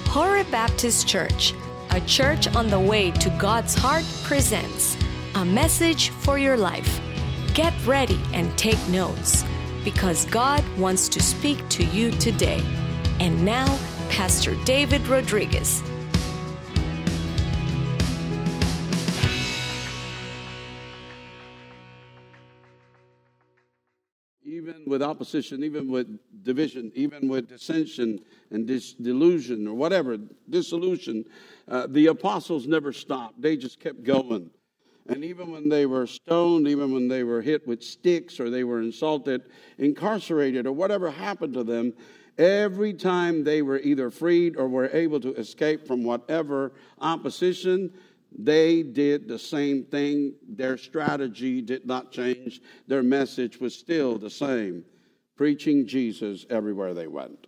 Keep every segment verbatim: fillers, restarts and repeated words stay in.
Horeb Baptist Church, a church on the way to God's heart, presents a message for your life. Get ready and take notes, because God wants to speak to you today. And now, Pastor David Rodriguez. Even with opposition, even with division, even with dissension and dis- delusion or whatever, dissolution, uh, the apostles never stopped. They just kept going. And even when they were stoned, even when they were hit with sticks or they were insulted, incarcerated, or whatever happened to them, every time they were either freed or were able to escape from whatever opposition, they did the same thing. Their strategy did not change. Their message was still the same, preaching Jesus everywhere they went.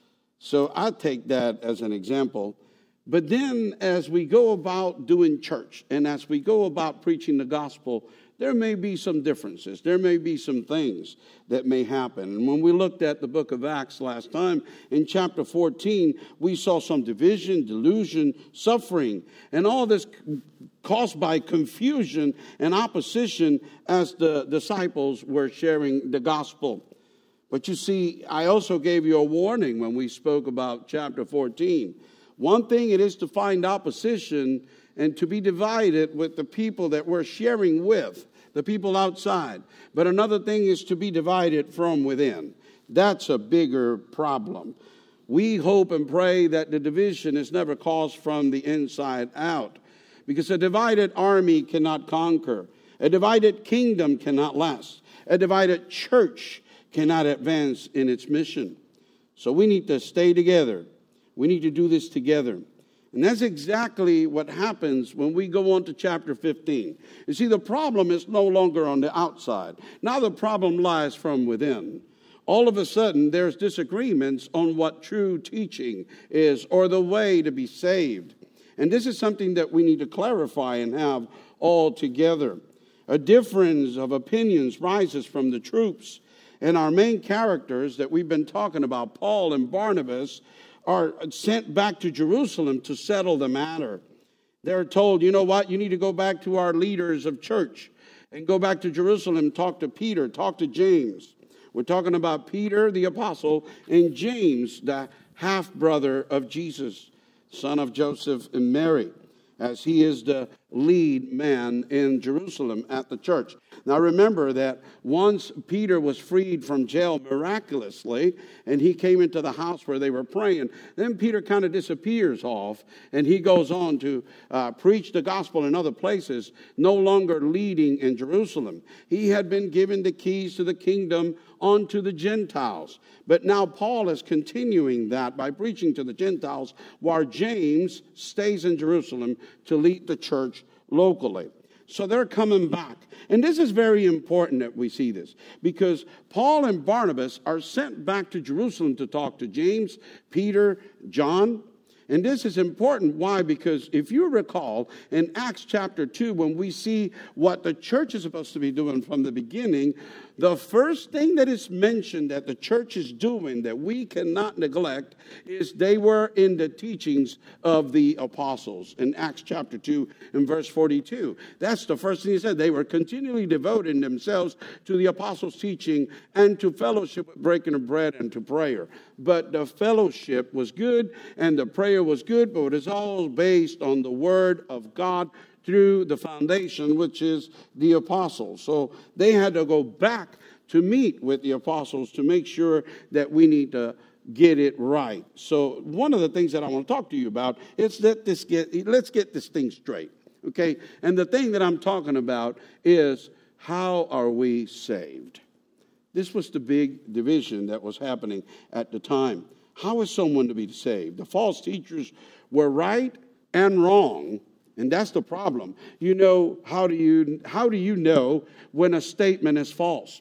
So I take that as an example. But then as we go about doing church and as we go about preaching the gospel, there may be some differences. There may be some things that may happen. And when we looked at the book of Acts last time, in chapter fourteen, we saw some division, delusion, suffering, and all this caused by confusion and opposition as the disciples were sharing the gospel. But you see, I also gave you a warning when we spoke about chapter fourteen. One thing it is to find opposition and to be divided with the people that we're sharing with, the people outside. But another thing is to be divided from within. That's a bigger problem. We hope and pray that the division is never caused from the inside out, because a divided army cannot conquer. A divided kingdom cannot last. A divided church cannot advance in its mission. So we need to stay together. We need to do this together. And that's exactly what happens when we go on to chapter fifteen. You see, the problem is no longer on the outside. Now the problem lies from within. All of a sudden, there's disagreements on what true teaching is or the way to be saved. And this is something that we need to clarify and have all together. A difference of opinions rises from the troops. And our main characters that we've been talking about, Paul and Barnabas, are sent back to Jerusalem to settle the matter. They're told, you know what, you need to go back to our leaders of church and go back to Jerusalem, talk to Peter, talk to James. We're talking about Peter, the apostle, and James, the half-brother of Jesus, son of Joseph and Mary, as he is the lead man in Jerusalem at the church. Now remember that once Peter was freed from jail miraculously, and he came into the house where they were praying, then Peter kind of disappears off, and he goes on to uh, preach the gospel in other places, no longer leading in Jerusalem. He had been given the keys to the kingdom onto the Gentiles. But now Paul is continuing that by preaching to the Gentiles, while James stays in Jerusalem to lead the church locally. So they're coming back. And this is very important that we see this, because Paul and Barnabas are sent back to Jerusalem to talk to James, Peter, John. And this is important. Why? Because if you recall, in Acts chapter two, when we see what the church is supposed to be doing from the beginning, the first thing that is mentioned that the church is doing that we cannot neglect is they were in the teachings of the apostles. In Acts chapter two and verse forty-two. That's the first thing he said. They were continually devoting themselves to the apostles' teaching and to fellowship, breaking of bread, and to prayer. But the fellowship was good and the prayer was good, but it was all based on the word of God through the foundation, which is the apostles. So they had to go back to meet with the apostles to make sure that we need to get it right. So one of the things that I want to talk to you about is let this get, let's get this thing straight, okay? And the thing that I'm talking about is, how are we saved? This was the big division that was happening at the time. How is someone to be saved? The false teachers were right and wrong. And that's the problem. You know, how do you how do you know when a statement is false?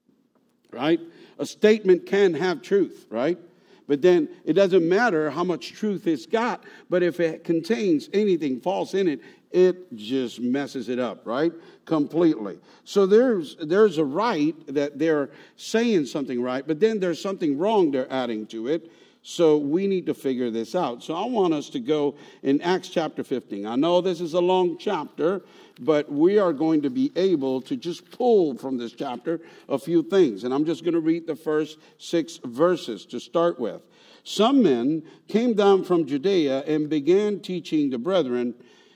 Right? A statement can have truth, right? But then it doesn't matter how much truth it's got, but if it contains anything false in it, it just messes it up, right? Completely. So there's there's a right that they're saying something right, but then there's something wrong they're adding to it. So we need to figure this out. So I want us to go in Acts chapter fifteen. I know this is a long chapter, but we are going to be able to just pull from this chapter a few things. And I'm just going to read the first six verses to start with. Some men came down from Judea and began teaching the brethren,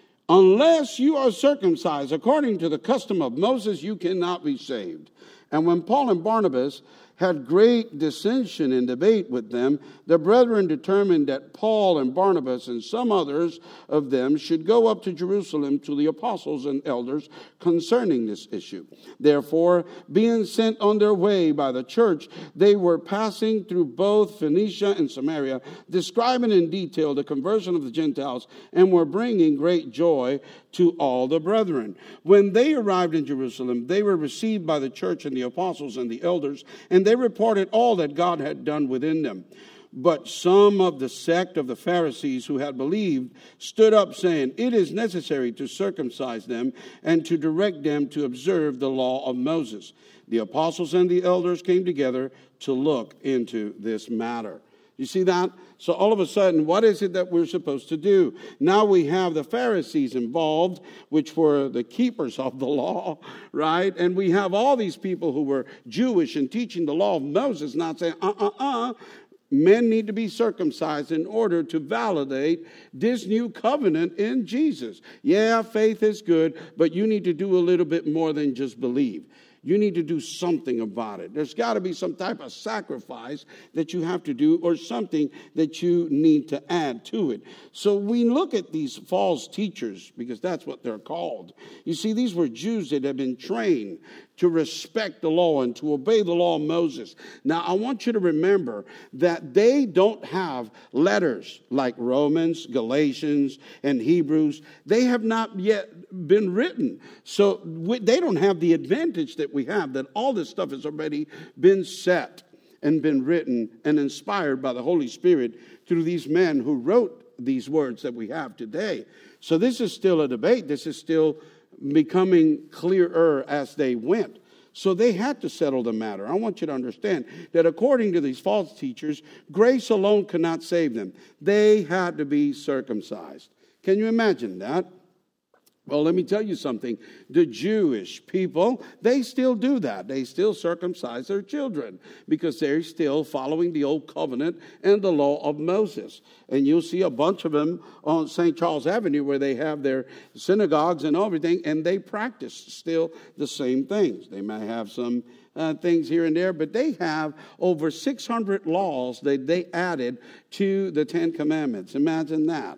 unless you are circumcised according to the custom of Moses, you cannot be saved. And when Paul and Barnabas had great dissension and debate with them, the brethren determined that Paul and Barnabas and some others of them should go up to Jerusalem to the apostles and elders concerning this issue. Therefore, being sent on their way by the church, they were passing through both Phoenicia and Samaria, describing in detail the conversion of the Gentiles, and were bringing great joy to all the brethren. When they arrived in Jerusalem, they were received by the church and the apostles and the elders, and they reported all that God had done within them. But some of the sect of the Pharisees who had believed stood up, saying, it is necessary to circumcise them and to direct them to observe the law of Moses. The apostles and the elders came together to look into this matter. You see that? So all of a sudden, what is it that we're supposed to do? Now we have the Pharisees involved, which were the keepers of the law, right? And we have all these people who were Jewish and teaching the law of Moses, not saying, uh-uh-uh, men need to be circumcised in order to validate this new covenant in Jesus. Yeah, faith is good, but you need to do a little bit more than just believe. You need to do something about it. There's got to be some type of sacrifice that you have to do, or something that you need to add to it. So we look at these false teachers, because that's what they're called. You see, these were Jews that had been trained to respect the law and to obey the law of Moses. Now, I want you to remember that they don't have letters like Romans, Galatians, and Hebrews. They have not yet been written. So they don't have the advantage that we have, that all this stuff has already been set and been written and inspired by the Holy Spirit through these men who wrote these words that we have today. So this is still a debate. This is still becoming clearer as they went. So they had to settle the matter. I want you to understand that according to these false teachers, grace alone could not save them. They had to be circumcised. Can you imagine that? Well, let me tell you something. The Jewish people, they still do that. They still circumcise their children because they're still following the old covenant and the law of Moses. And you'll see a bunch of them on Saint Charles Avenue where they have their synagogues and everything, and they practice still the same things. They may have some uh, things here and there, but they have over six hundred laws that they added to the Ten Commandments. Imagine that.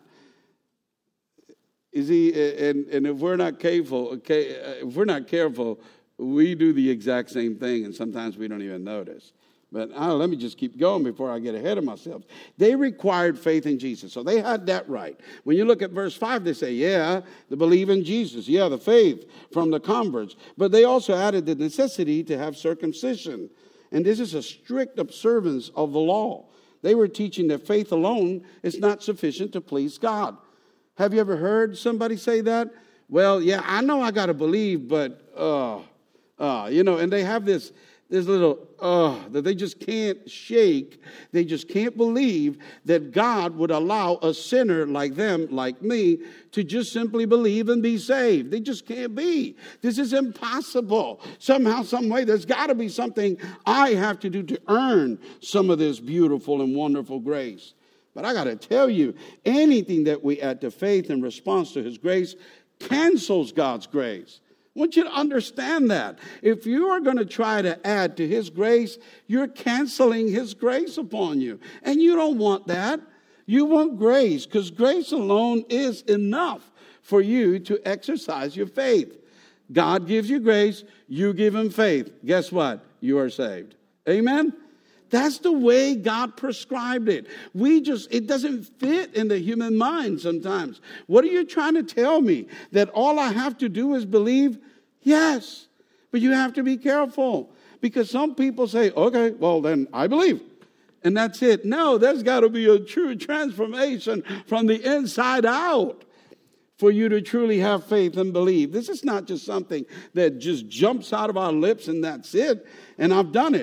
You see, and, and if we're not careful, okay, if we're not careful, we do the exact same thing, and sometimes we don't even notice. But uh, let me just keep going before I get ahead of myself. They required faith in Jesus, so they had that right. When you look at verse five, they say, yeah, the believe in Jesus, yeah, the faith from the converts. But they also added the necessity to have circumcision, and this is a strict observance of the law. They were teaching that faith alone is not sufficient to please God. Have you ever heard somebody say that? Well, yeah, I know I got to believe, but, uh, uh, you know, and they have this, this little, uh, that they just can't shake. They just can't believe that God would allow a sinner like them, like me, to just simply believe and be saved. They just can't be. This is impossible. Somehow, some way, there's got to be something I have to do to earn some of this beautiful and wonderful grace. But I got to tell you, anything that we add to faith in response to His grace cancels God's grace. I want you to understand that. If you are going to try to add to His grace, you're canceling His grace upon you. And you don't want that. You want grace, because grace alone is enough for you to exercise your faith. God gives you grace, you give Him faith. Guess what? You are saved. Amen? That's the way God prescribed it. We just, it doesn't fit in the human mind sometimes. What are you trying to tell me? That all I have to do is believe? Yes. But you have to be careful. Because some people say, okay, well then I believe. And that's it. No, there's got to be a true transformation from the inside out for you to truly have faith and believe. This is not just something that just jumps out of our lips and that's it. And I've done it.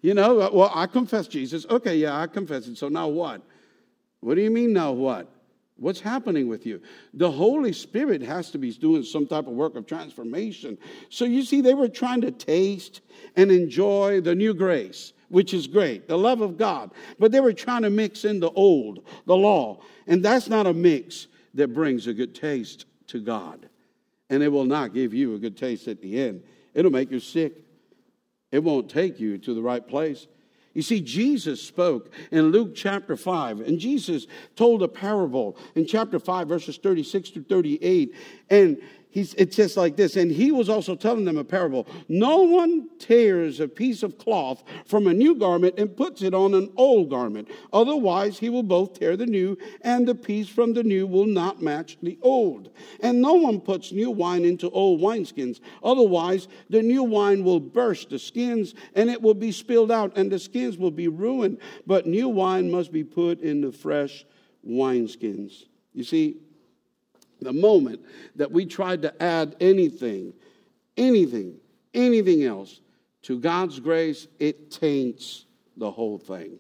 You know, well, I confess Jesus. Okay, yeah, I confess it. So now what? What do you mean now what? What's happening with you? The Holy Spirit has to be doing some type of work of transformation. So you see, they were trying to taste and enjoy the new grace, which is great, the love of God. But they were trying to mix in the old, the law. And that's not a mix that brings a good taste to God. And it will not give you a good taste at the end. It'll make you sick. It won't take you to the right place. You see, Jesus spoke in Luke chapter five, and Jesus told a parable in chapter five, verses thirty-six to thirty-eight. And he's, it says like this, and he was also telling them a parable. No one tears a piece of cloth from a new garment and puts it on an old garment. Otherwise, he will both tear the new, and the piece from the new will not match the old. And no one puts new wine into old wineskins. Otherwise, the new wine will burst the skins, and it will be spilled out, and the skins will be ruined. But new wine must be put in the fresh wineskins. You see, the moment that we tried to add anything, anything, anything else to God's grace, it taints the whole thing.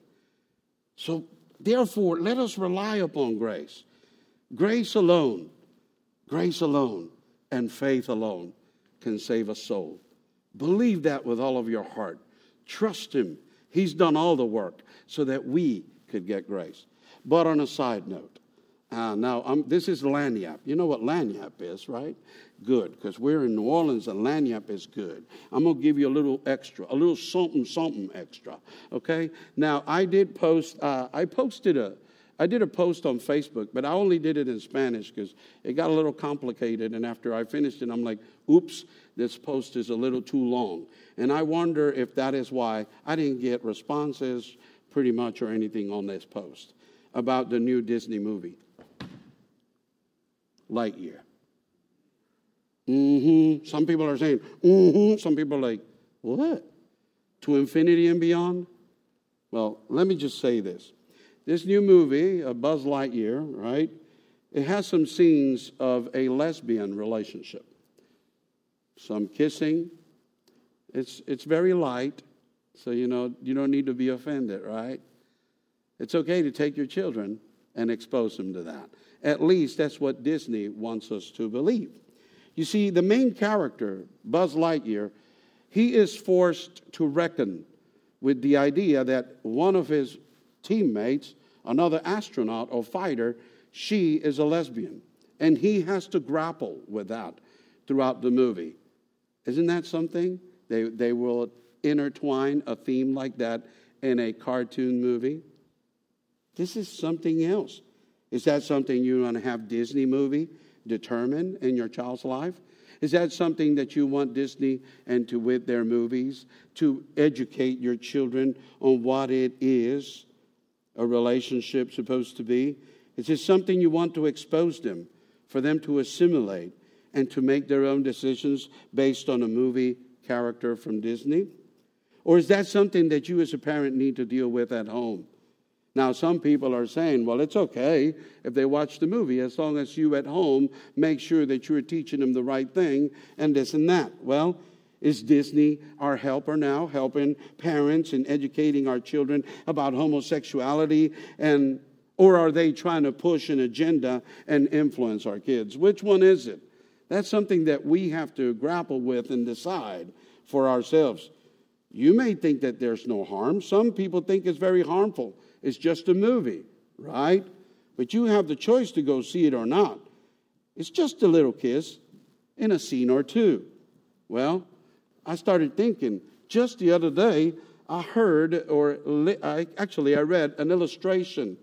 So therefore, let us rely upon grace. Grace alone, grace alone, and faith alone can save a soul. Believe that with all of your heart. Trust Him. He's done all the work so that we could get grace. But on a side note, Uh, now, um, this is lagniappe. You know what lagniappe is, right? Good, because we're in New Orleans and lagniappe is good. I'm going to give you a little extra, a little something, something extra, okay? Now, I did post, uh, I posted a, I did a post on Facebook, but I only did it in Spanish because it got a little complicated, and after I finished it, I'm like, oops, this post is a little too long. And I wonder if that is why I didn't get responses pretty much or anything on this post about the new Disney movie. Lightyear. Mm-hmm. Some people are saying, mm-hmm. Some people are like, what? To infinity and beyond? Well, let me just say this. This new movie, uh, Buzz Lightyear, right? It has some scenes of a lesbian relationship. Some kissing. It's, it's very light. So, you know, you don't need to be offended, right? It's okay to take your children and expose them to that. At least that's what Disney wants us to believe. You see, the main character, Buzz Lightyear, he is forced to reckon with the idea that one of his teammates, another astronaut or fighter, she is a lesbian. And he has to grapple with that throughout the movie. Isn't that something? They, they will intertwine a theme like that in a cartoon movie. This is something else. Is that something you want to have Disney movie determine in your child's life? Is that something that you want Disney and to with their movies to educate your children on what it is a relationship supposed to be? Is this something you want to expose them for them to assimilate and to make their own decisions based on a movie character from Disney? Or is that something that you as a parent need to deal with at home? Now, some people are saying, well, it's okay if they watch the movie as long as you at home make sure that you're teaching them the right thing and this and that. Well, is Disney our helper now, helping parents and educating our children about homosexuality? And or are they trying to push an agenda and influence our kids? Which one is it? That's something that we have to grapple with and decide for ourselves. You may think that there's no harm. Some people think it's very harmful. It's just a movie, right? But you have the choice to go see it or not. It's just a little kiss in a scene or two. Well, I started thinking, just the other day, I heard, or I, actually I read an illustration.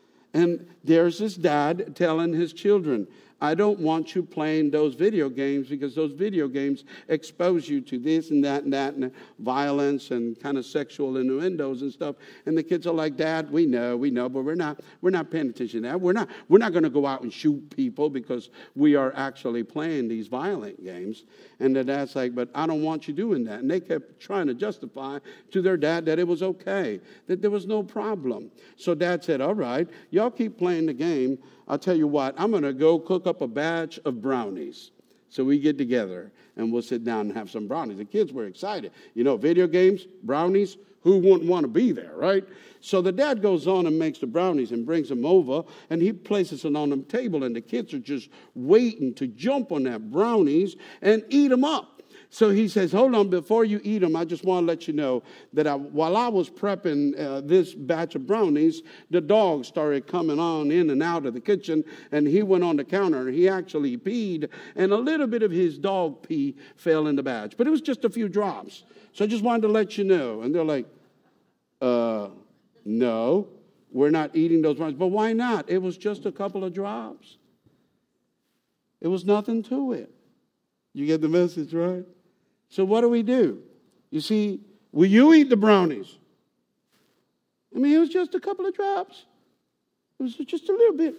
And there's this dad telling his children, I don't want you playing those video games because those video games expose you to this and that and that and violence and kind of sexual innuendos and stuff. And the kids are like, Dad, we know, we know, but we're not we're not paying attention to that. We're not we're not going to go out and shoot people because we are actually playing these violent games. And the dad's like, but I don't want you doing that. And they kept trying to justify to their dad that it was okay, that there was no problem. So Dad said, all right, y'all keep playing the game. I'll tell you what, I'm going to go cook up a batch of brownies. So we get together and we'll sit down and have some brownies. The kids were excited. You know, video games, brownies, who wouldn't want to be there, right? So the dad goes on and makes the brownies and brings them over, and he places it on the table, and the kids are just waiting to jump on that brownies and eat them up. So he says, hold on, before you eat them, I just want to let you know that I, while I was prepping uh, this batch of brownies, the dog started coming on in and out of the kitchen, and he went on the counter, and he actually peed, and a little bit of his dog pee fell in the batch. But it was just a few drops. So I just wanted to let you know. And they're like, uh, no, we're not eating those brownies. But why not? It was just a couple of drops. It was nothing to it. You get the message, right? So what do we do? You see, will you eat the brownies? I mean, it was just a couple of drops. It was just a little bit.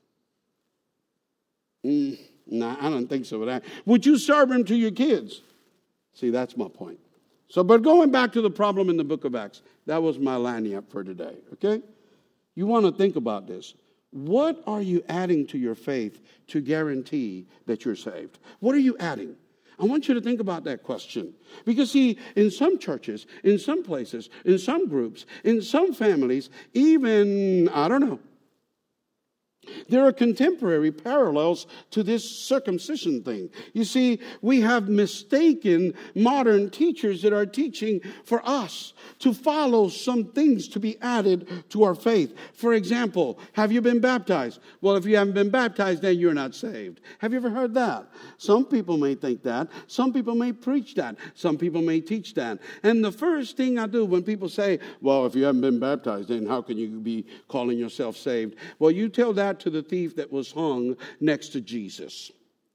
Mm, nah, I don't think so. But I, would you serve them to your kids? See, that's my point. So, but going back to the problem in the book of Acts, that was my lanyard for today, okay? You want to think about this. What are you adding to your faith to guarantee that you're saved? What are you adding? I want you to think about that question. Because, see, in some churches, in some places, in some groups, in some families, even, I don't know, there are contemporary parallels to this circumcision thing. You see, we have mistaken modern teachers that are teaching for us to follow some things to be added to our faith. For example, have you been baptized? Well, if you haven't been baptized, then you're not saved. Have you ever heard that? Some people may think that. Some people may preach that. Some people may teach that. And the first thing I do when people say, well, if you haven't been baptized, then how can you be calling yourself saved? Well, you tell that to the thief that was hung next to Jesus.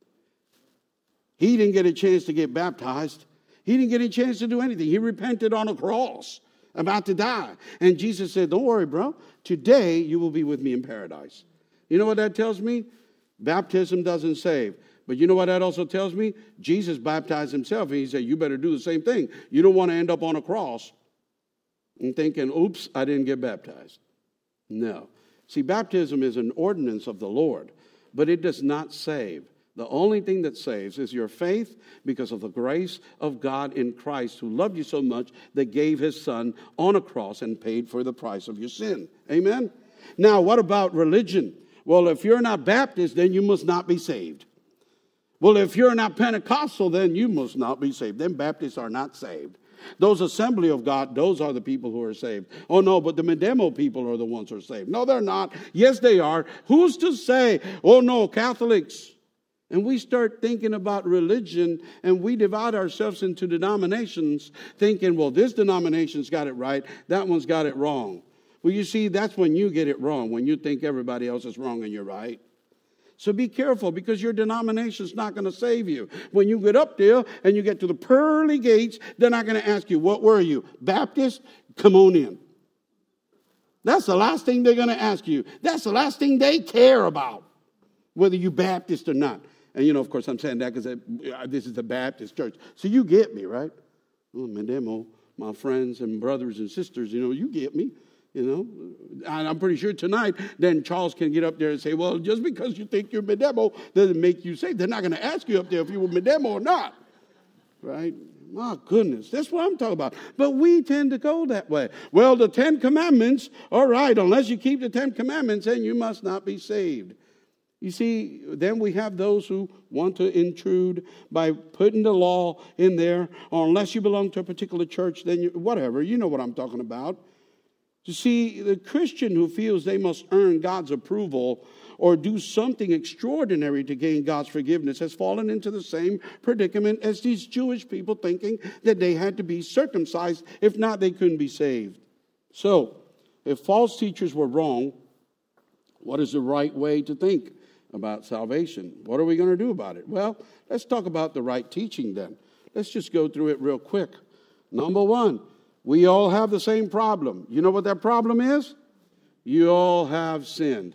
He didn't get a chance to get baptized. He didn't get a chance to do anything. He repented on a cross, about to die. And Jesus said, don't worry, bro. Today you will be with me in paradise. You know what that tells me? Baptism doesn't save. But you know what that also tells me? Jesus baptized himself, and he said, you better do the same thing. You don't want to end up on a cross and thinking, oops, I didn't get baptized. No. See, baptism is an ordinance of the Lord, but it does not save. The only thing that saves is your faith because of the grace of God in Christ, who loved you so much that gave his son on a cross and paid for the price of your sin. Amen? Now, what about religion? Well, if you're not Baptist, then you must not be saved. Well, if you're not Pentecostal, then you must not be saved. Then Baptists are not saved. Those Assembly of God, those are the people who are saved. Oh, no, but the Medemo people are the ones who are saved. No, they're not. Yes, they are. Who's to say, oh, no, Catholics? And we start thinking about religion, and we divide ourselves into denominations, thinking, well, this denomination's got it right, that one's got it wrong. Well, you see, that's when you get it wrong, when you think everybody else is wrong and you're right. So be careful, because your denomination's not going to save you. When you get up there and you get to the pearly gates, they're not going to ask you, what were you? Baptist? Come on in. That's the last thing they're going to ask you. That's the last thing they care about, whether you Baptist or not. And, you know, of course, I'm saying that because this is a Baptist church. So you get me, right? Well, Medemo, my friends and brothers and sisters, you know, you get me. You know, and I'm pretty sure tonight, then Charles can get up there and say, well, just because you think you're Medemo doesn't make you saved. They're not going to ask you up there if you were Medemo or not. Right? My goodness, that's what I'm talking about. But we tend to go that way. Well, the Ten Commandments, all right, unless you keep the Ten Commandments, then you must not be saved. You see, then we have those who want to intrude by putting the law in there, or unless you belong to a particular church, then you, whatever, you know what I'm talking about. You see, the Christian who feels they must earn God's approval or do something extraordinary to gain God's forgiveness has fallen into the same predicament as these Jewish people, thinking that they had to be circumcised. If not, they couldn't be saved. So, if false teachers were wrong, what is the right way to think about salvation? What are we going to do about it? Well, let's talk about the right teaching then. Let's just go through it real quick. Number one, we all have the same problem. You know what that problem is? You all have sinned.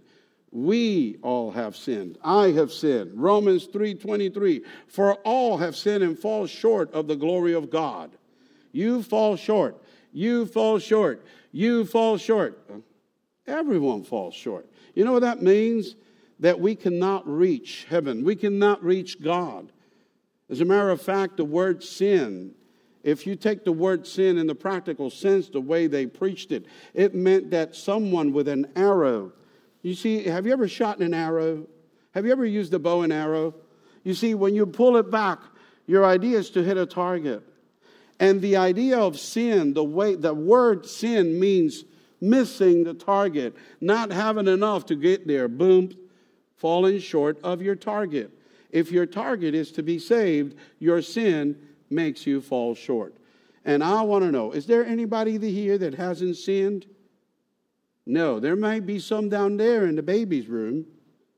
We all have sinned. I have sinned. Romans three twenty-three. For all have sinned and fall short of the glory of God. You fall short. You fall short. You fall short. Everyone falls short. You know what that means? That we cannot reach heaven. We cannot reach God. As a matter of fact, the word sin If you take the word sin in the practical sense, the way they preached it, it meant that someone with an arrow. You see, have you ever shot an arrow? Have you ever used a bow and arrow? You see, when you pull it back, your idea is to hit a target. And the idea of sin, the way the word sin means missing the target, not having enough to get there, boom, falling short of your target. If your target is to be saved, your sin makes you fall short. And I want to know, is there anybody here that hasn't sinned? No, there might be some down there in the baby's room,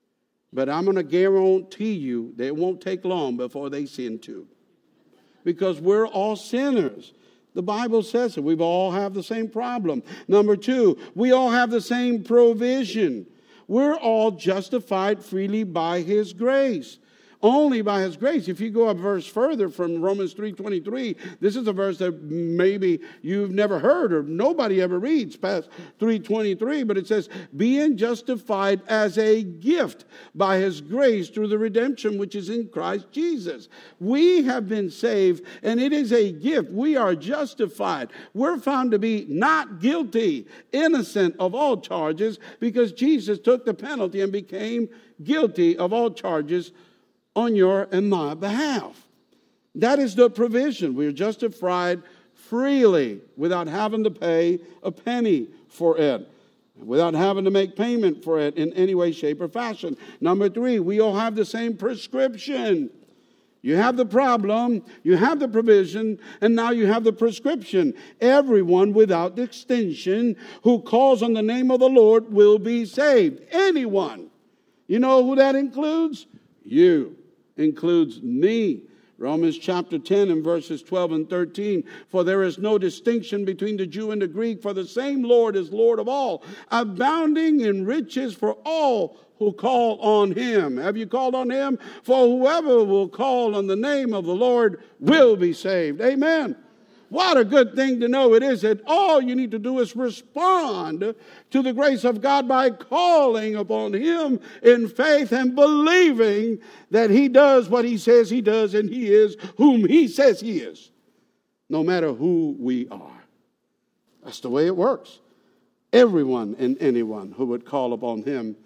but I'm going to guarantee you that it won't take long before they sin too. Because we're all sinners. The Bible says that we all have the same problem. Number two, we all have the same provision. We're all justified freely by His grace. Only by His grace. If you go a verse further from Romans three twenty-three, this is a verse that maybe you've never heard or nobody ever reads past three twenty-three, but it says, being justified as a gift by His grace through the redemption which is in Christ Jesus. We have been saved, and it is a gift. We are justified. We're found to be not guilty, innocent of all charges, because Jesus took the penalty and became guilty of all charges on your and my behalf. That is the provision. We are justified freely without having to pay a penny for it, without having to make payment for it in any way, shape, or fashion. Number three, we all have the same prescription. You have the problem, you have the provision, and now you have the prescription. Everyone without extension who calls on the name of the Lord will be saved. Anyone. You know who that includes? You. Includes me. Romans chapter ten and verses twelve and thirteen. For there is no distinction between the Jew and the Greek, for the same Lord is Lord of all, abounding in riches for all who call on Him. Have you called on Him? For whoever will call on the name of the Lord will be saved. Amen. What a good thing to know it is that all you need to do is respond to the grace of God by calling upon Him in faith and believing that He does what He says He does and He is whom He says He is, no matter who we are. That's the way it works. Everyone and anyone who would call upon Him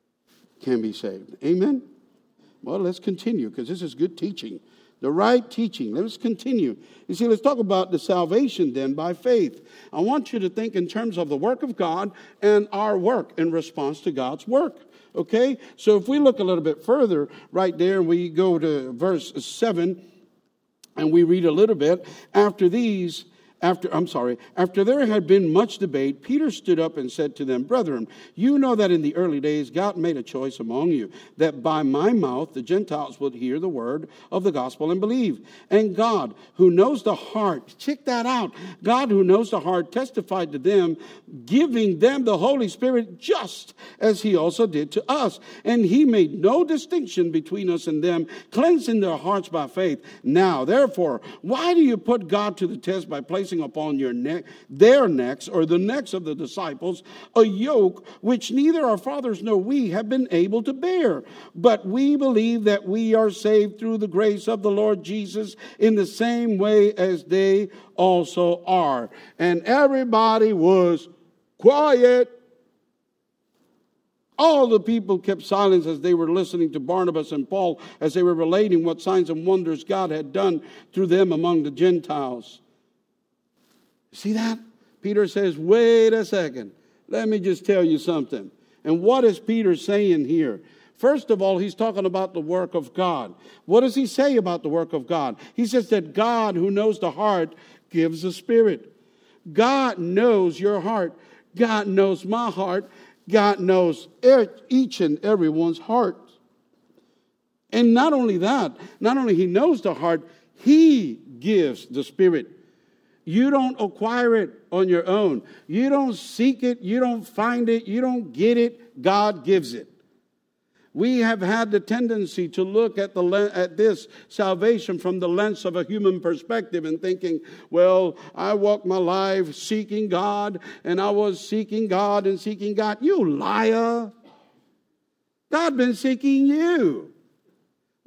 can be saved. Amen? Well, let's continue because this is good teaching. The right teaching. Let's continue. You see, let's talk about the salvation then by faith. I want you to think in terms of the work of God and our work in response to God's work. Okay? So if we look a little bit further right there, we go to verse seven and we read a little bit. After these, After, I'm sorry, after there had been much debate, Peter stood up and said to them, Brethren, you know that in the early days God made a choice among you, that by my mouth the Gentiles would hear the word of the gospel and believe. And God, who knows the heart, check that out, God who knows the heart testified to them, giving them the Holy Spirit just as He also did to us. And He made no distinction between us and them, cleansing their hearts by faith. Now, therefore, why do you put God to the test by placing upon your neck, their necks, or the necks of the disciples, a yoke which neither our fathers nor we have been able to bear? But we believe that we are saved through the grace of the Lord Jesus in the same way as they also are. And everybody was quiet. All the people kept silence as they were listening to Barnabas and Paul as they were relating what signs and wonders God had done through them among the Gentiles. See that? Peter says, wait a second. Let me just tell you something. And what is Peter saying here? First of all, he's talking about the work of God. What does he say about the work of God? He says that God, who knows the heart, gives the Spirit. God knows your heart. God knows my heart. God knows each and everyone's heart. And not only that, not only He knows the heart, He gives the Spirit. You don't acquire it on your own. You don't seek it. You don't find it. You don't get it. God gives it. We have had the tendency to look at the at this salvation from the lens of a human perspective and thinking, well, I walked my life seeking God, and I was seeking God and seeking God. You liar. God been seeking you.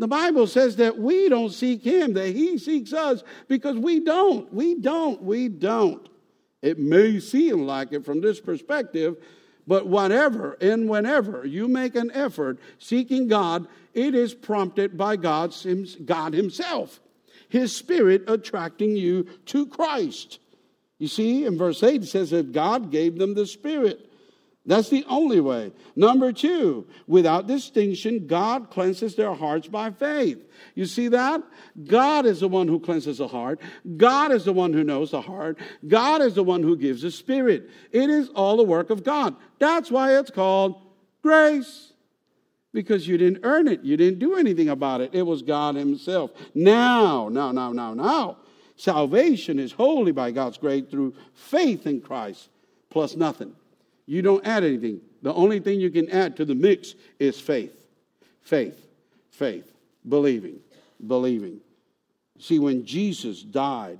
The Bible says that we don't seek him, that he seeks us, because we don't. We don't. We don't. It may seem like it from this perspective, but whatever and whenever you make an effort seeking God, it is prompted by God's, God himself, his Spirit attracting you to Christ. You see, in verse eight, it says that God gave them the Spirit. That's the only way. Number two, without distinction, God cleanses their hearts by faith. You see that? God is the one who cleanses the heart. God is the one who knows the heart. God is the one who gives the Spirit. It is all the work of God. That's why it's called grace. Because you didn't earn it. You didn't do anything about it. It was God himself. Now, now, now, now, now. Salvation is wholly by God's grace through faith in Christ, plus nothing. You don't add anything. The only thing you can add to the mix is faith. Faith. Faith. Believing. Believing. See, when Jesus died,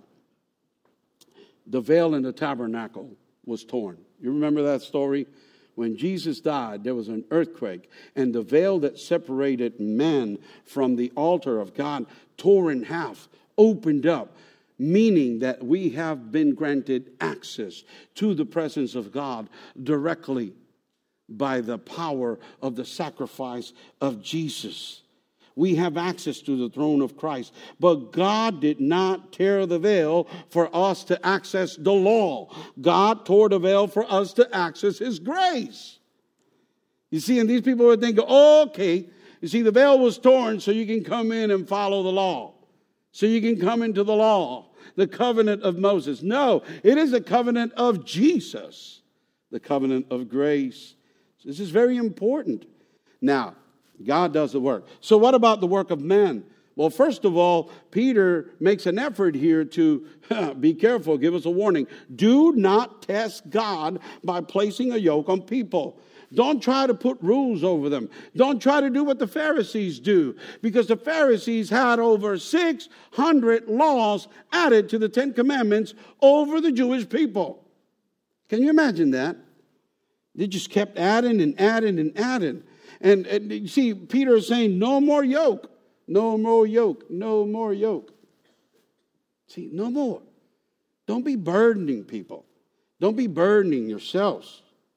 the veil in the tabernacle was torn. You remember that story? When Jesus died, there was an earthquake, and the veil that separated man from the altar of God tore in half, opened up, meaning that we have been granted access to the presence of God directly by the power of the sacrifice of Jesus. We have access to the throne of Christ. But God did not tear the veil for us to access the law. God tore the veil for us to access his grace. You see, and these people were thinking, oh, okay, you see, the veil was torn so you can come in and follow the law. So you can come into the law. The covenant of Moses. No, it is the covenant of Jesus. The covenant of grace. This is very important. Now, God does the work. So what about the work of man? Well, first of all, Peter makes an effort here to be careful, give us a warning. Do not test God by placing a yoke on people. Don't try to put rules over them. Don't try to do what the Pharisees do, because the Pharisees had over six hundred laws added to the Ten Commandments over the Jewish people. Can you imagine that? They just kept adding and adding and adding. And, and you see, Peter is saying, no more yoke, no more yoke, no more yoke. See, no more. Don't be burdening people. Don't be burdening yourselves.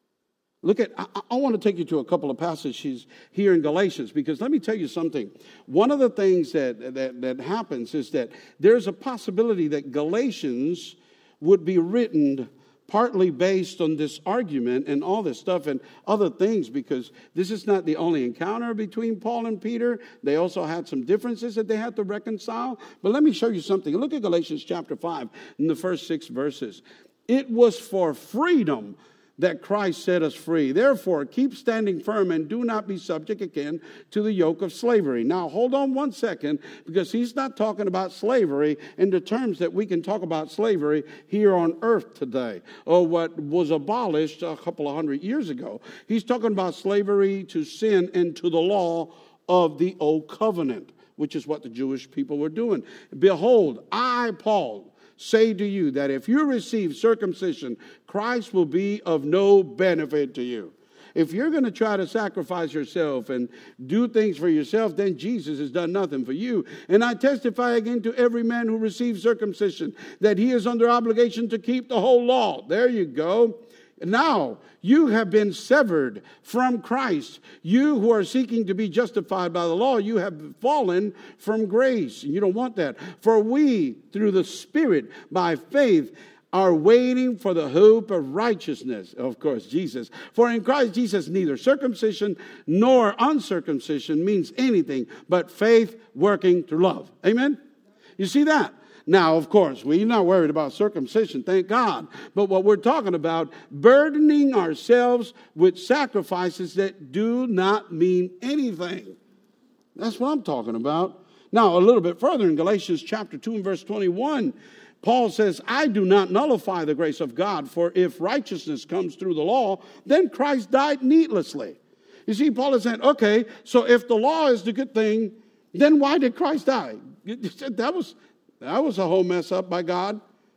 Look at, I, I want to take you to a couple of passages here in Galatians, because let me tell you something. One of the things that, that, that happens is that there's a possibility that Galatians would be written partly based on this argument and all this stuff and other things, because this is not the only encounter between Paul and Peter. They also had some differences that they had to reconcile. But let me show you something. Look at Galatians chapter five in the first six verses. It was for freedom that Christ set us free. Therefore, keep standing firm and do not be subject again to the yoke of slavery. Now, hold on one second, because he's not talking about slavery in the terms that we can talk about slavery here on earth today, or what was abolished a couple of hundred years ago. He's talking about slavery to sin and to the law of the old covenant, which is what the Jewish people were doing. Behold, I, Paul, say to you that if you receive circumcision, Christ will be of no benefit to you. If you're going to try to sacrifice yourself and do things for yourself, then Jesus has done nothing for you. And I testify again to every man who receives circumcision that he is under obligation to keep the whole law. There you go. Now, you have been severed from Christ. You who are seeking to be justified by the law, you have fallen from grace. And you don't want that. For we, through the Spirit, by faith, are waiting for the hope of righteousness. Of course, Jesus. For in Christ Jesus, neither circumcision nor uncircumcision means anything but faith working through love. Amen? You see that? Now, of course, we're not worried about circumcision, thank God. But what we're talking about, burdening ourselves with sacrifices that do not mean anything. That's what I'm talking about. Now, a little bit further in Galatians chapter two and verse twenty-one, Paul says, I do not nullify the grace of God, for if righteousness comes through the law, then Christ died needlessly. You see, Paul is saying, okay, so if the law is the good thing, then why did Christ die? That was... That was a whole mess up by God.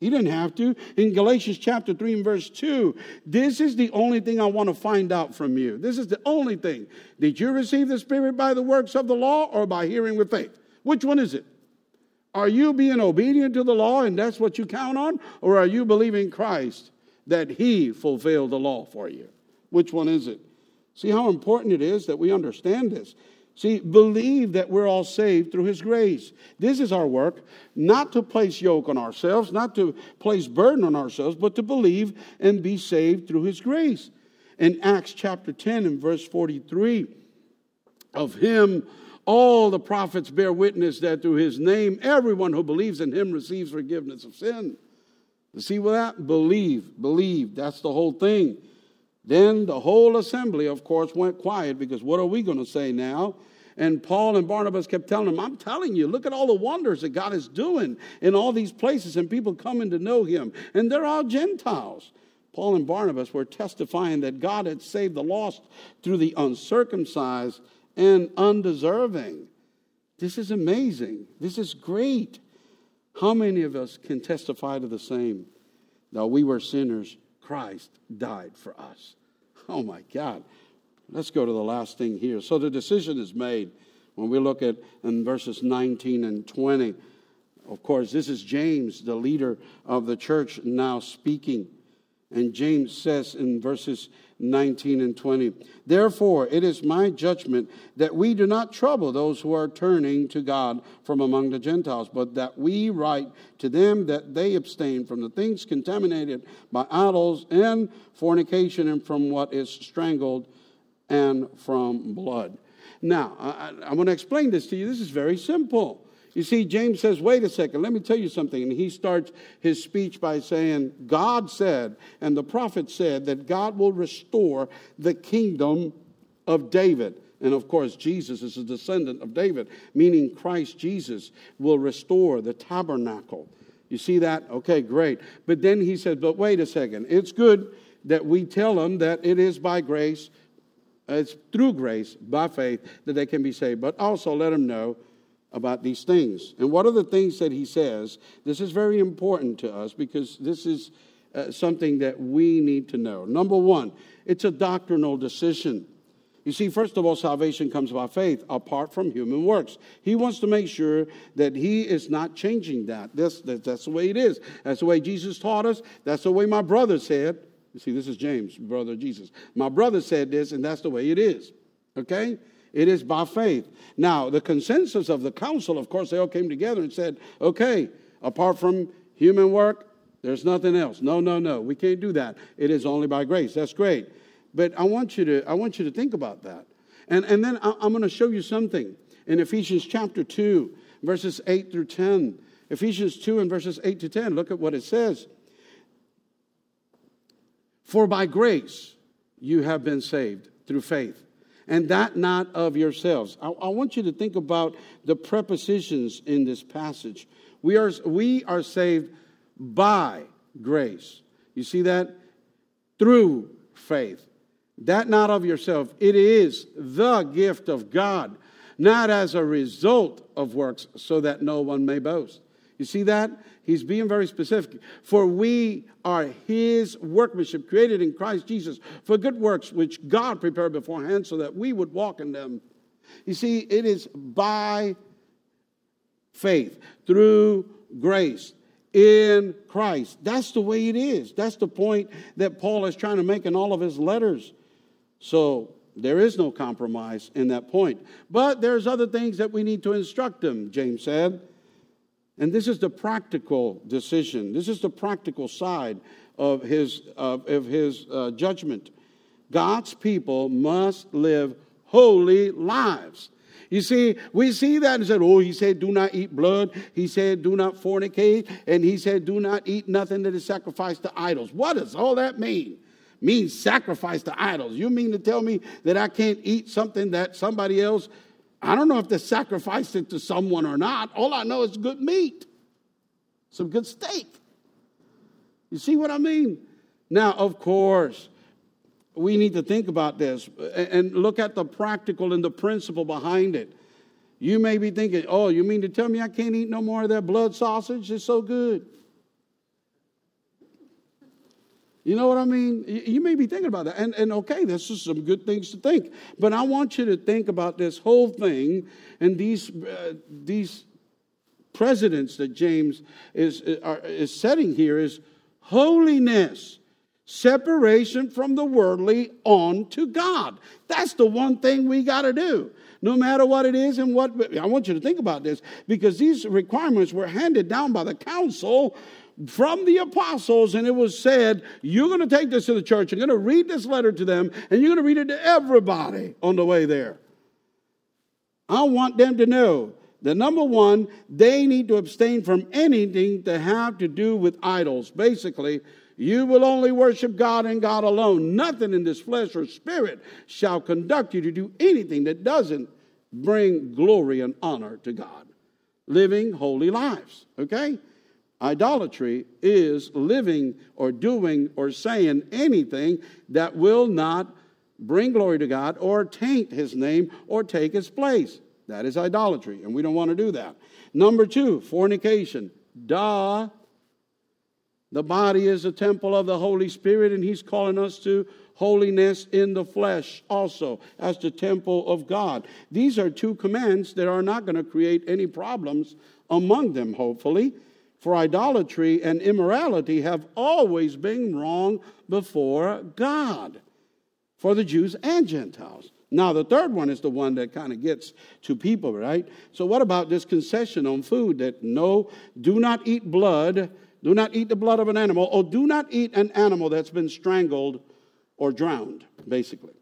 He didn't have to. In Galatians chapter three and verse two, this is the only thing I want to find out from you. This is the only thing. Did you receive the Spirit by the works of the law or by hearing with faith? Which one is it? Are you being obedient to the law and that's what you count on? Or are you believing Christ that He fulfilled the law for you? Which one is it? See how important it is that we understand this. See, believe that we're all saved through His grace. This is our work, not to place yoke on ourselves, not to place burden on ourselves, but to believe and be saved through His grace. In Acts chapter ten and verse forty-three, of Him all the prophets bear witness that through His name everyone who believes in Him receives forgiveness of sin. You see what that? Believe, believe. That's the whole thing. Then the whole assembly, of course, went quiet because what are we going to say now? And Paul and Barnabas kept telling them, I'm telling you, look at all the wonders that God is doing in all these places and people coming to know Him. And they're all Gentiles. Paul and Barnabas were testifying that God had saved the lost through the uncircumcised and undeserving. This is amazing. This is great. How many of us can testify to the same? Though we were sinners, Christ died for us. Oh my God. Let's go to the last thing here. So the decision is made when we look at in verses nineteen and twenty. Of course, this is James, the leader of the church, now speaking. And James says in verses nineteen and twenty, therefore it is my judgment that we do not trouble those who are turning to God from among the Gentiles, but that we write to them that they abstain from the things contaminated by idols and fornication and from what is strangled and from blood. Now, I, I want to explain this to you. This is very simple. You see, James says, wait a second, let me tell you something. And he starts his speech by saying, God said, and the prophet said, that God will restore the kingdom of David. And of course, Jesus is a descendant of David, meaning Christ Jesus will restore the tabernacle. You see that? Okay, great. But then he said, but wait a second. It's good that we tell them that it is by grace, it's through grace, by faith, that they can be saved. But also let them know about these things. And what are the things that he says? This is very important to us because this is uh, something that we need to know. Number one, it's a doctrinal decision. You see, first of all, salvation comes by faith apart from human works. He wants to make sure that he is not changing that. That's, that, that's the way it is. That's the way Jesus taught us. That's the way my brother said. You see, this is James, brother of Jesus. My brother said this, and that's the way it is. Okay? It is by faith. Now, the consensus of the council, of course, they all came together and said, okay, apart from human work, there's nothing else. No, no, no. We can't do that. It is only by grace. That's great. But I want you to, I want you to think about that. And, and then I, I'm going to show you something in Ephesians chapter two, verses eight through ten. Ephesians two and verses eight to ten. Look at what it says. For by grace you have been saved through faith, and that not of yourselves. I, I want you to think about the prepositions in this passage. We are, we are saved by grace. You see that? Through faith. That not of yourself. It is the gift of God, not as a result of works, so that no one may boast. You see that? He's being very specific. For we are His workmanship, created in Christ Jesus, for good works which God prepared beforehand so that we would walk in them. You see, it is by faith, through grace, in Christ. That's the way it is. That's the point that Paul is trying to make in all of his letters. So there is no compromise in that point. But there's other things that we need to instruct them, James said. And this is the practical decision. This is the practical side of his, uh, of his uh, judgment. God's people must live holy lives. You see, we see that and said, oh, he said, do not eat blood. He said, do not fornicate. And he said, do not eat nothing that is sacrificed to idols. What does all that mean? Means sacrifice to idols. You mean to tell me that I can't eat something that somebody else, I don't know if they sacrificed it to someone or not. All I know is good meat. Some good steak. You see what I mean? Now, of course, we need to think about this and look at the practical and the principle behind it. You may be thinking, oh, you mean to tell me I can't eat no more of that blood sausage? It's so good. You know what I mean? You may be thinking about that. And, and okay, this is some good things to think. But I want you to think about this whole thing and these uh, these precedents that James is, uh, is setting here is holiness, separation from the worldly on to God. That's the one thing we got to do. No matter what it is and what, I want you to think about this, because these requirements were handed down by the council from the apostles, and it was said, you're going to take this to the church, you're going to read this letter to them, and you're going to read it to everybody on the way there. I want them to know that, number one, they need to abstain from anything to have to do with idols. Basically, you will only worship God and God alone. Nothing in this flesh or spirit shall conduct you to do anything that doesn't bring glory and honor to God. Living holy lives, okay? Idolatry is living or doing or saying anything that will not bring glory to God or taint his name or take his place. That is idolatry, and we don't want to do that. Number two, fornication. Duh. The body is a temple of the Holy Spirit, and he's calling us to holiness in the flesh also as the temple of God. These are two commands that are not going to create any problems among them, hopefully. For idolatry and immorality have always been wrong before God, for the Jews and Gentiles. Now, the third one is the one that kind of gets to people, right? So what about this concession on food that no, do not eat blood, do not eat the blood of an animal, or do not eat an animal that's been strangled or drowned, basically.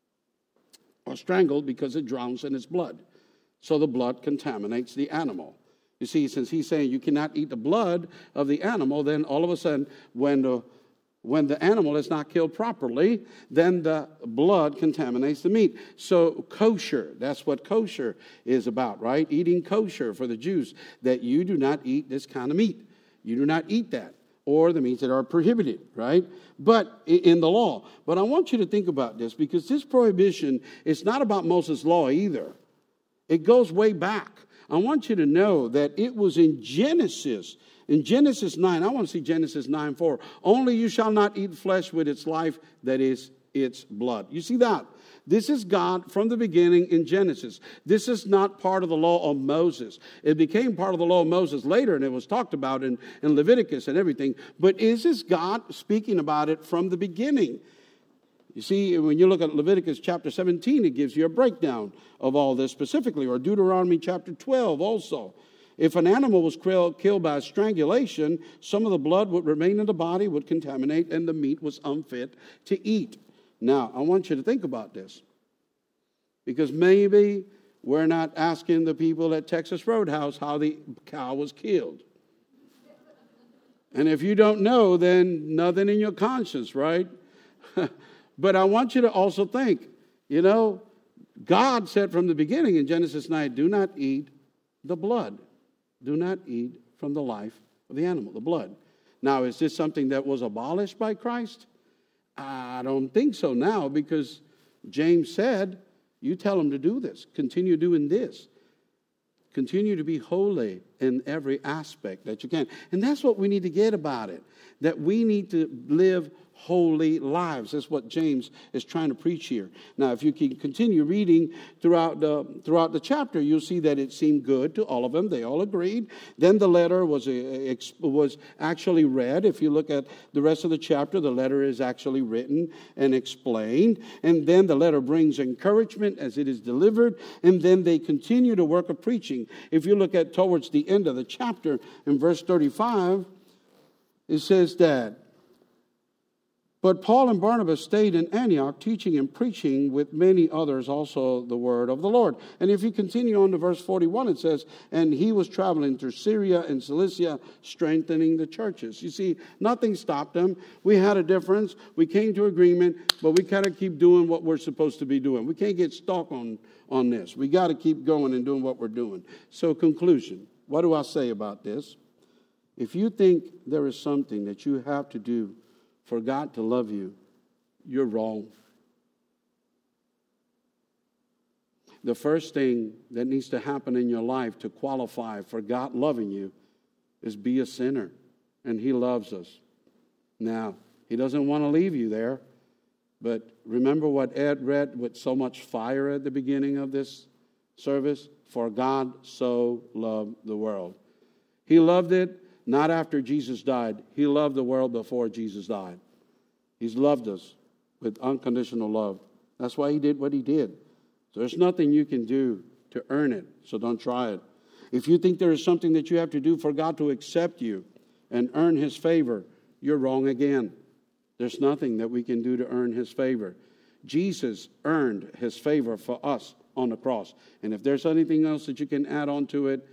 Or strangled because it drowns in its blood. So the blood contaminates the animal. You see, since he's saying you cannot eat the blood of the animal, then all of a sudden, when the, when the animal is not killed properly, then the blood contaminates the meat. So kosher, that's what kosher is about, right? Eating kosher for the Jews, that you do not eat this kind of meat. You do not eat that, or the meats that are prohibited, right? But in the law. But I want you to think about this, because this prohibition is not about Moses' law either. It goes way back. I want you to know that it was in Genesis. In Genesis nine, I want to see Genesis nine four. Only you shall not eat flesh with its life, that is its blood. You see that? This is God from the beginning in Genesis. This is not part of the law of Moses. It became part of the law of Moses later, and it was talked about in, in Leviticus and everything. But is this God speaking about it from the beginning? You see, when you look at Leviticus chapter seventeen, it gives you a breakdown of all this specifically, or Deuteronomy chapter twelve also. If an animal was killed by strangulation, some of the blood would remain in the body, would contaminate, and the meat was unfit to eat. Now, I want you to think about this, because maybe we're not asking the people at Texas Roadhouse how the cow was killed. And if you don't know, then nothing in your conscience, right? But I want you to also think, you know, God said from the beginning in Genesis nine, do not eat the blood. Do not eat from the life of the animal, the blood. Now, is this something that was abolished by Christ? I don't think so now, because James said, you tell them to do this. Continue doing this. Continue to be holy in every aspect that you can. And that's what we need to get about it, that we need to live holy lives. That's what James is trying to preach here. Now, if you can continue reading throughout the, throughout the chapter, you'll see that it seemed good to all of them. They all agreed. Then the letter was, a, was actually read. If you look at the rest of the chapter, the letter is actually written and explained. And then the letter brings encouragement as it is delivered. And then they continue the work of preaching. If you look at towards the end of the chapter, in verse thirty-five, it says that, but Paul and Barnabas stayed in Antioch, teaching and preaching with many others also the word of the Lord. And if you continue on to verse forty-one, it says, and he was traveling through Syria and Cilicia, strengthening the churches. You see, nothing stopped them. We had a difference. We came to agreement, but we kind of keep doing what we're supposed to be doing. We can't get stuck on, on this. We got to keep going and doing what we're doing. So conclusion, what do I say about this? If you think there is something that you have to do for God to love you, you're wrong. The first thing that needs to happen in your life to qualify for God loving you is be a sinner, and he loves us. Now, He doesn't want to leave you there. But remember what Ed read with so much fire at the beginning of this service? For God so loved the world. He loved it not after Jesus died. He loved the world before Jesus died. He's loved us with unconditional love. That's why he did what he did. So there's nothing you can do to earn it, so don't try it. If you think there is something that you have to do for God to accept you and earn his favor, you're wrong again. There's nothing that we can do to earn his favor. Jesus earned his favor for us on the cross. And if there's anything else that you can add on to it,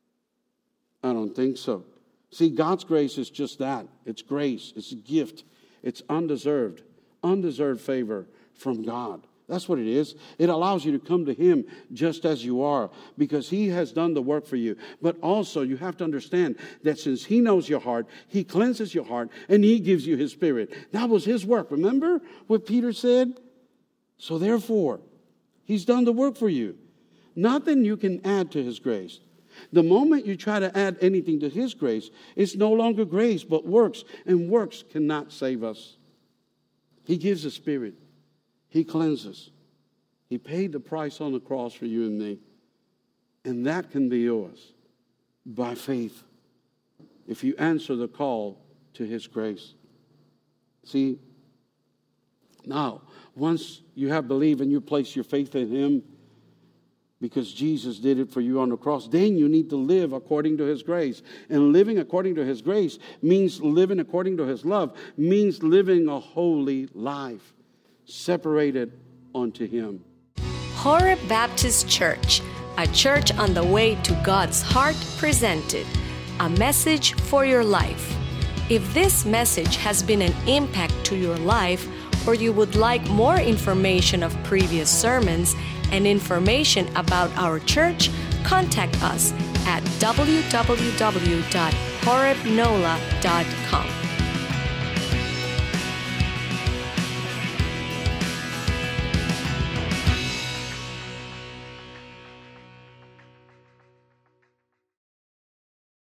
I don't think so. See, God's grace is just that. It's grace. It's a gift. It's undeserved, undeserved favor from God. That's what it is. It allows you to come to him just as you are because he has done the work for you. But also you have to understand that since he knows your heart, he cleanses your heart and he gives you his spirit. That was his work. Remember what Peter said? So therefore, he's done the work for you. Nothing you can add to his grace. The moment you try to add anything to his grace, it's no longer grace but works. And works cannot save us. He gives a spirit. He cleanses. He paid the price on the cross for you and me. And that can be yours by faith if you answer the call to his grace. See, now, once you have believed and you place your faith in him because Jesus did it for you on the cross, then you need to live according to his grace. And living according to his grace means living according to his love, means living a holy life. Separated unto him. Horeb Baptist Church, a church on the way to God's heart, presented a message for your life. If this message has been an impact to your life, or you would like more information of previous sermons and information about our church, contact us at w w w dot horeb nola dot com.